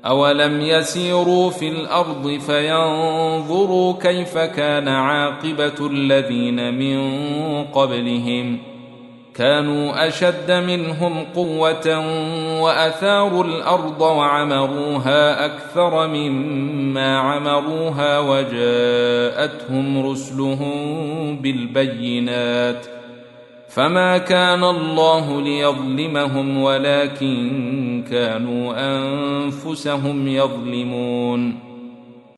أولم يسيروا في الأرض فينظروا كيف كان عاقبة الذين من قبلهم كانوا أشد منهم قوة وأثاروا الأرض وعمروها أكثر مما عمروها وجاءتهم رسلهم بالبينات فما كان الله ليظلمهم ولكن كانوا أنفسهم يظلمون